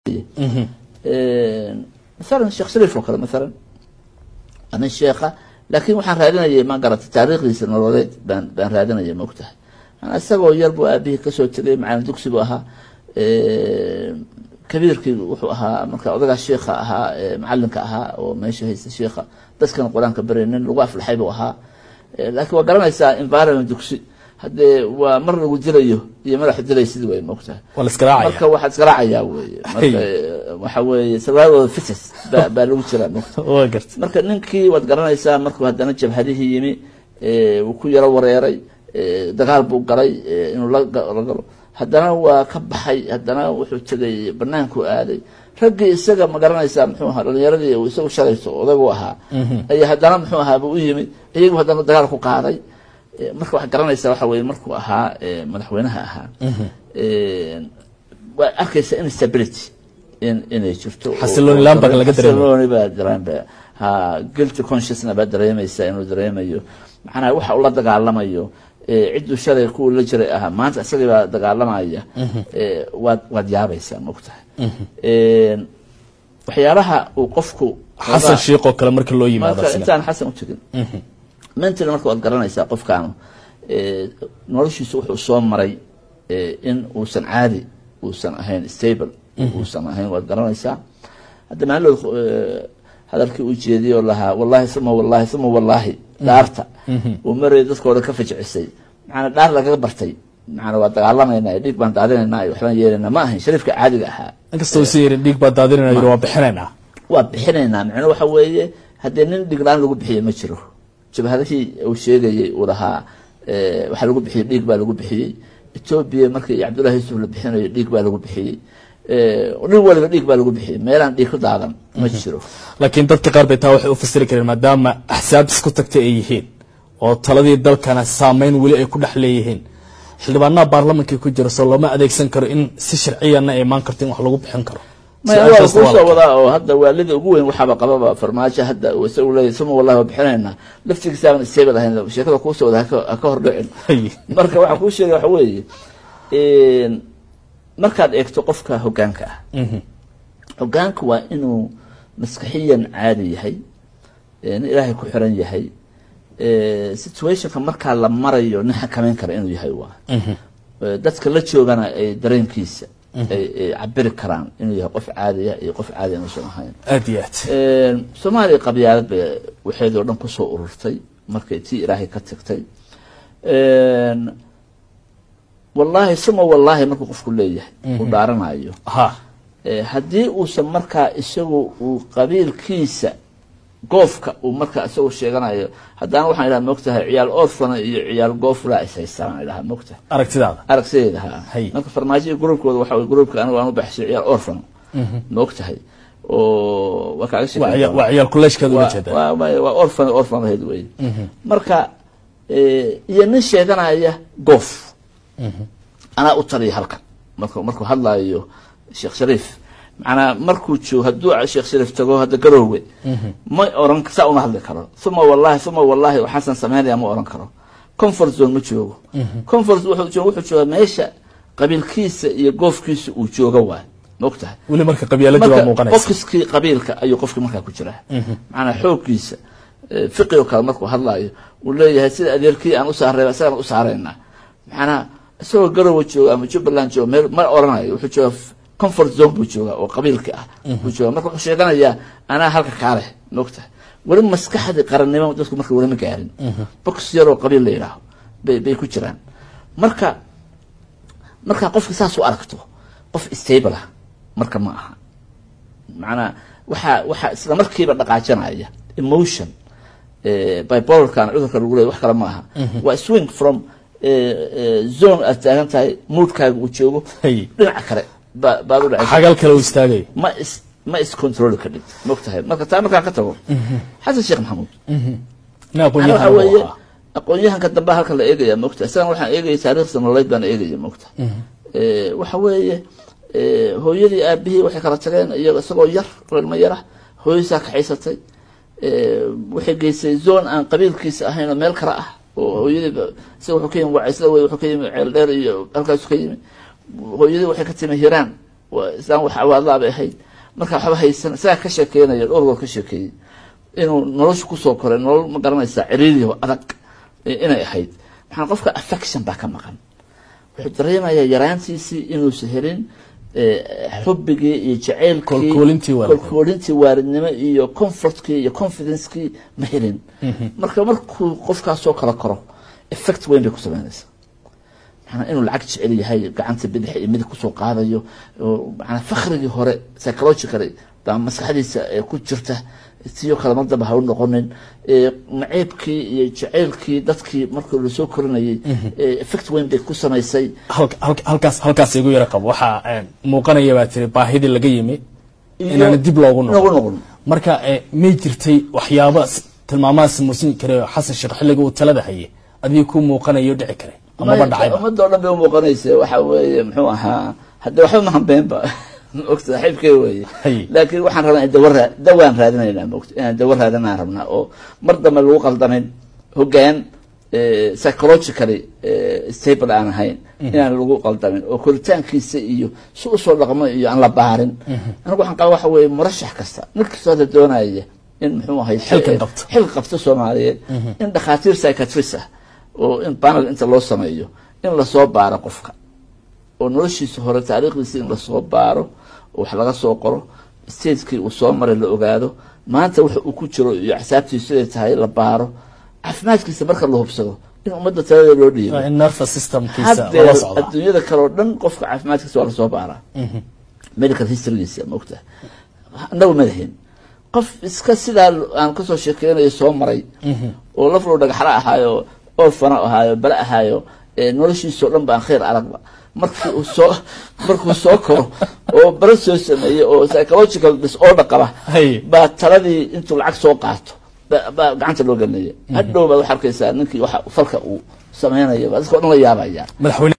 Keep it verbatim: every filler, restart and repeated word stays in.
مثلا الشيخ شريف وكذا مثلا أنا الشيخة لكن waxaan raadinayay ma garatay taariikhdiisa nololeed baan baan raadinayay ma ogtahay ana asagoo yar buu aabihii ka soo tagay macallin dugsi buu ahaa ee kabiirkii wuxuu ahaa marka odaga sheekha ahaa macallinka ahaa oo meesha haysta sheekha dadkan quraanka bareenin lagu aflaxay buu ahaa laakiin waa garanaysaa environment dugsi hadee waa mar lagu dilayo iyo madax dilay sidii way ma ogtahay wala iskaraacaya marka waxa iskaraacaya weeye marka waxa weeye sababada fitas baa lagu jiraa waa gartay marka ninkii wad garanaysaa markuu hadana jabhadihii yimi ee uu ku yara wareeray dagaal buu galay inuu la galo hadana waa ka baxay hadana wuxuu tagay banaanku aaday ragii isaga ma garanaysaa muxuu ahaa dhalinyaradii uu isagu shalayso odagu ahaa ay hadana muxuu ahaa buu yimi iyagu hadana dagaal ku qaaday marka wax garanaysaa waxa weeye markuu ahaa madaxweynaha ahaa ee waa arkaysa instability in inay jirto xasilooni laan baa laga dareemay xasilooni baa dareemay ha guilty consciousness baa dareemaysa inuu dareemayo macnaha waxa uu la dagaalamayo ee cid uu shalay ku la jiray ahaa maanta isaga baa dagaalamaya ee waad waad yaabaysaa ma ogtahay ee waxyaalaha uu qofku xasan sheekho kale marka loo yimaado marka intaan xasan u tagin mental marka waad garanaysaa qofkaan ee noloshiisu wuxuu soo maray ee in uusan caadi uusan ahayn stable uusan ahayn waad garanaysaa hadda maalo hadalkii uu jeediyo lahaa wallahi sama wallahi sama wallahi daarta oo maray dadkooda ka fajicisay macna dhaar laga bartay macna waa dagaalamayna dhiig baan daadinayna waxaan yeelanaa ma ahayn shariifka caadiga ahaa inkastoo siiri dhiig baan daadinayna waa bixinayna waa bixinayna macna waxa weeye hadii nin dhiglaan lagu bixiyo ma jiro jabhadii uu sheegayay uu lahaa ee waxa lagu bixiyay dhiig baa lagu bixiyay Ethiopia markii Cabdullaahi Yusuf la bixinayo dhiig baa lagu bixiyay ee nin waliba dhiig baa lagu bixiyay meelaan dhiig ku daadan ma jiro laakiin dadka qaar bay taa waxay u fasiri kareen maadaama ahsaab isku tagtay ay yihiin oo taladii dalkana saameyn wali ay ku dhaxleeyeen xildhibaanada baarlamaanka ku jira soo lama adeegsan karo in si sharciyan ay imaan karto in wax lagu bixin karo ma waa soo wada oo hadda waalida ugu weyn waxa qababa farmaajo hadda uu soo leeyahay sama wallahi bixinayna laftigiisa aan isteebad ahayn sheekada ku soo wada ka hor dhicin marka waxa ku sheegay waxa weeye in markaad eegto qofka hoggaanka ah hoggaanku waa inuu maskaxiyan caadi yahay in ilaahay ku xiran yahay ee situationka marka la marayo nin xakameyn kara inuu yahay waa dadka la joogana ay dareenkiisa ay cabir karaan inuu yahay qof caadi ah iyo qof caadi ah soo ahayn aadiyat ee Soomaaliya qabyaalad waxay oo dhan ku soo ururtay markay tii ilaahay ka tagtay ee wallahi sama wallahi markuu qofku leeyahay uu dhaaranayo ha ee hadii uu san marka isagu uu qabiilkiisa goofka uu marka isagu sheeganayo hadaan waxaan ilaa moogtahay ciyaal orfana iyo ciyaal goofla isaysaan ilaa moogtahay aragtidaada aragtideeda marka farmaajo groupkooda waxa uu groupka anigu aan u baxshay ciyaal orfan moogtahay oo waxa ay sheegay waa ciyaal kuleeshkada u jeeda waa waa orfan orfan heed way marka ee iyo nin sheeganaya goof ana u tariy halkan marka markuu hadlaayo Sheekh Shariif macna markuu joogo haduu Sheekh Shariif tago hada garoowe ma oran ka saa uma hadli karo thumma wallahi thumma wallahi wa Xasan Samaaniya ma oran karo comfort zone ma joogo comfort wuxuu joogo wuxuu joogo meesha qabiilkiisa iyo goofkiisa uu joogo waa moogtahay wali marka qabiilada waa muuqanaysa qofkii qabiilka ayuu qofkii marka ku jira macna xooggiisa fiqiyo kale markuu hadlaayo uu leeyahay sida adeerkii aan u saareeyay asaga u saareeyna macna soo garoowe joogo ama Jubbaland joogo meel ma oranayo wuxuu joogo comfort zone buu jooga oo qabiilka ah buu jooga marka wuxuu sheeganaya ana halka kaale noqta wali maskaxda qarannimo dadku marka wali ma gaarin box yar oo qabiil leeyahay bay bay ku jiraan marka marka qofka saas u aragto qof stable ah marka ma aha macna waxa waxa isla markiiba dhaqaajanaya emotion ee bipolar kan cudurka lagu leeyahay wax kale ma aha waa swing from zone at tahay moodkaaga uu joogo dhinaca kale baad u dhacay xagal kale u istaagay ma is ma is control ka dhig moogtahay marka taa marka ka tago Xasan Sheekh Maxamuud na aqoonyahan waa aqoonyahanka dambe halka la eegaya moogtahay san waxaan eegay taariikhda nololeed baan eegay moogtahay ee waxa weeye ee hooyadii aabihii waxay kala tageen iyaga isagoo yar ilmo yar ah hooyadiisa ka xaysatay ee waxay geysay zone aan qabiilkiisa ahayn oo meel kala ah oo hooyadii isagoo wuxuu ka yimid waa isla way wuxuu ka yimid ceel dheer iyo halkaas ka yimid hooyadii waxay ka timid Hiiraan islaan wax awaadlaa bay ahayd marka waxba haysan isagaa ka sheekeynaya dhowr goor ka sheekeeyey inuu nolosha kusoo koray nolol ma garanaysaa ciriiriyo adag inay ahayd maxaa qofka affection baa ka maqan wuxuu dareemayaa yaraantiisii inuusan helin xubbigii iyo jaceylkii kolkoolintii waaridnimo iyo comfortkii iyo confidencekii ma helin marka markuu qofkaasoo kala koro effect weyn bay ku samaynaysaa maxaa inuu lacag jecel yahay gacanta bidix iyo midig kusoo qaadayo maxaa fakhrigii hore psychologically baa maskaxdiisa ku jirta siyo kale mar dambe ha u noqonin maceebkii iyo jaceylkii dadkii markii la soo korinayay effect weyn bay ku samaysay halkaas halkaas igu yara qabo waxaa muuqanaya baa tiri baahidii laga yimi inaan dib loogu noqon marka may jirtay waxyaabo tilmaamahaas muusin karay xasan sheekh xilliga uu talada hayay adii ku muuqanayo dhici karay ama ba dhacay ummadda oo dhan bay u muuqanaysa waxa weeye muxuu ahaa hadda waxba ma hanbeenba ogta xibkay weeye laakiin waxaan rabnaa dawra dawaan raadinaynaa ogta inaan dawar raadinaan rabnaa oo mar dambe lagu qaldamin hoggaan psychologically stable aan ahayn inaan lagu qaldamin oo koritaankiisa iyo si u soo dhaqmo iyo aan la baarin anigu waxaan qabaa waxa weeye murashax kasta nin kasta oo doonaya in muxuu ahay xilkan qabto xil qabto Soomaaliyeed in dhakhaatiir psychiatrist ah oo in panel inta loo sameeyo in la soo baaro qofka oo noloshiisa hore taariikhdiisa in la soo baaro oo wax laga soo qoro stagekii uu soo maray la ogaado maanta waxa uu ku jiro iyo xisaabtiisu ay tahay la baaro caafimaadkiisa marka la hubsado in ummadda talada loo dhiibo in nervous systemkiisa wala socda adduunyada kale oo dhan qofka caafimaadkiisa waa la soo baaraa medical historygiisa ma ogtahay annagu madahin qof iska sidaa aan ka soo sheekeynayo soo maray oo laf loo dhagaxla ahaayo oo fana ahaayo bala ahaayo noloshiisa oo dhan baan khayr aragba markii uu soo markuu soo koro oo bara soo sameeyay oo psychological disorder qaba baa taladii intuu lacag soo qaato baa gacanta loo gelinaya hadhow baa wax arkaysaa ninkii waxa falka uu sameeyay dadka oo dhan la yaabaya